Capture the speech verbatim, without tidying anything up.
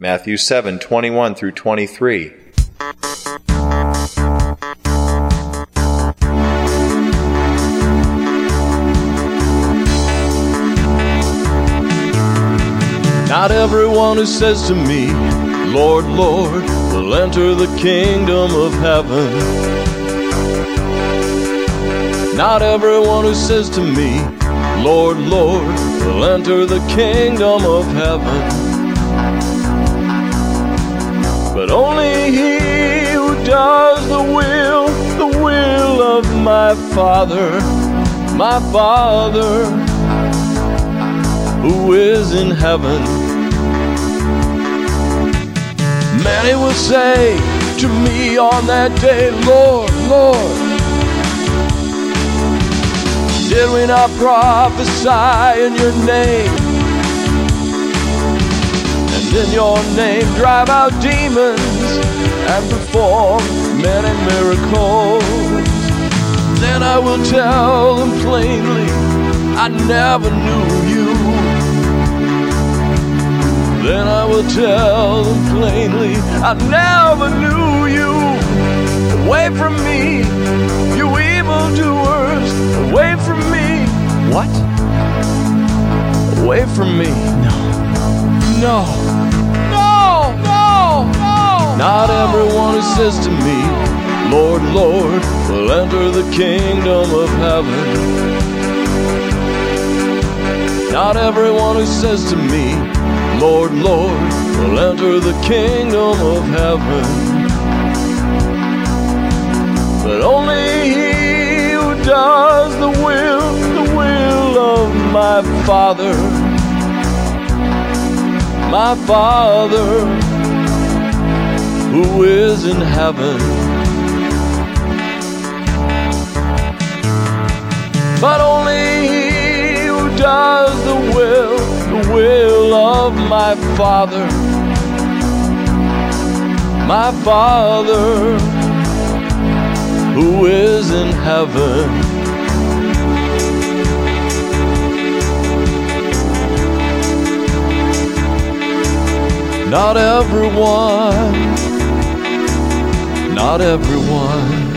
Matthew seven twenty-one through twenty-three. Not everyone who says to me, Lord, Lord, will enter the kingdom of heaven. Not everyone who says to me, Lord, Lord, will enter the kingdom of heaven. But only he who does the will, the will of my Father, my Father, who is in heaven. Many will say to me on that day, Lord, Lord, did we not prophesy in your name? And in your name drive out demons and perform many miracles? Then I will tell them plainly, I never knew you. Then I will tell them plainly, I never knew you. Away from me, you evildoers. Away from me. What? Away from me. No. No. No. No. No. Not everyone who says to me, Lord, Lord, will enter the kingdom of heaven. Not everyone who says to me, Lord, Lord, will enter the kingdom of heaven. But only he who does the will, the will of my Father, my Father, who is in heaven. But only he who does the will, the will of my Father, my Father, who is in heaven. Not everyone, not everyone